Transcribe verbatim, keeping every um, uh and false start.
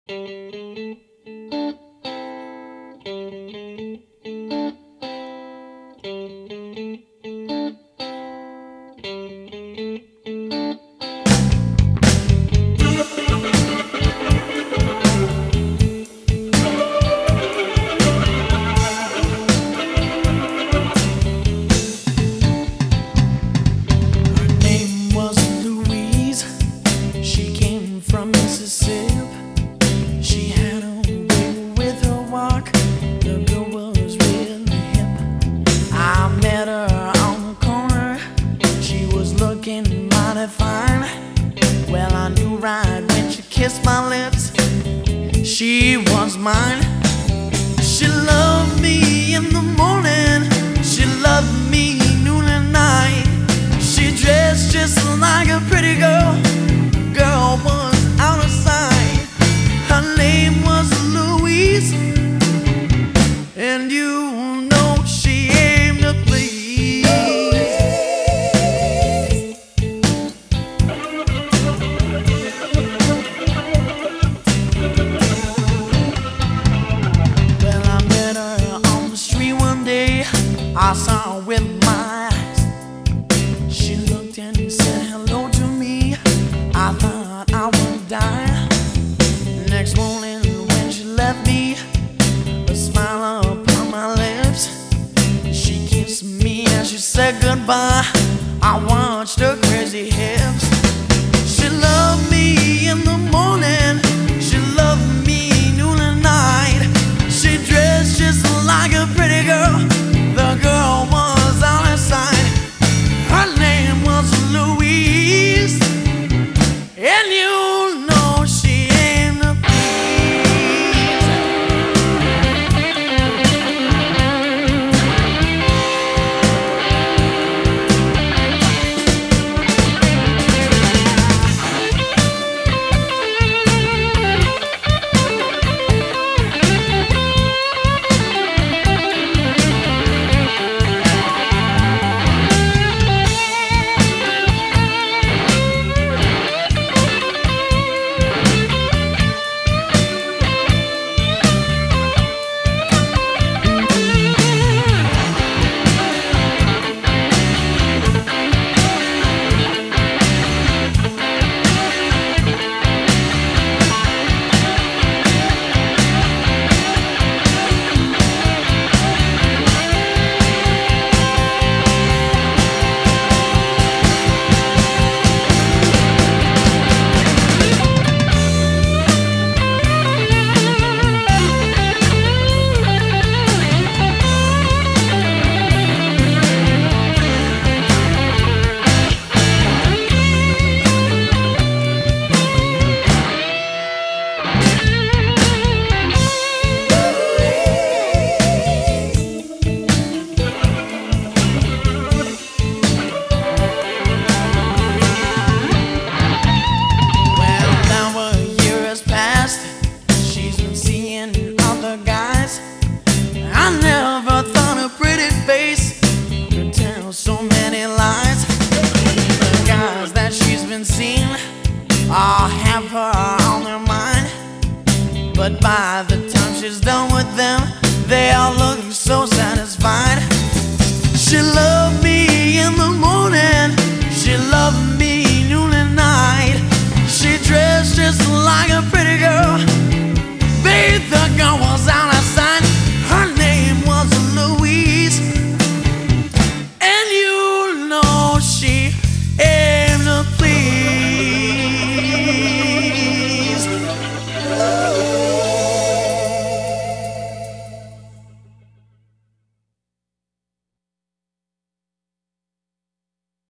From Mississippi, she had a way with her walk. The girl was really hip. I met her on the corner. She was looking mighty fine. Well, I knew right when she kissed my lips, she was mine. She loved me in the morning, she loved me noon and night. She dressed just like a pretty girl. Girl was out of sight. Her name was Louise, and you know she aimed to please. Well, I met her on the street one day. I saw her with my eyes. She looked and said hello to me. I thought I would die. Next morning when she left me, a smile upon my lips, she kissed me as she said goodbye. I watched her crazy hips. She loved me in the morning, she loved me noon and night. She dressed just like a pretty girl. The girl was out of sight. Her name was Louise, and you know she aimed to please. I never thought a pretty face could tell so many lies. The guys that she's been seeing all have her on their mind, but by the time she's done with them, they all look so satisfied. She loved me in the morning, she loved me noon and night. She dressed just like a pretty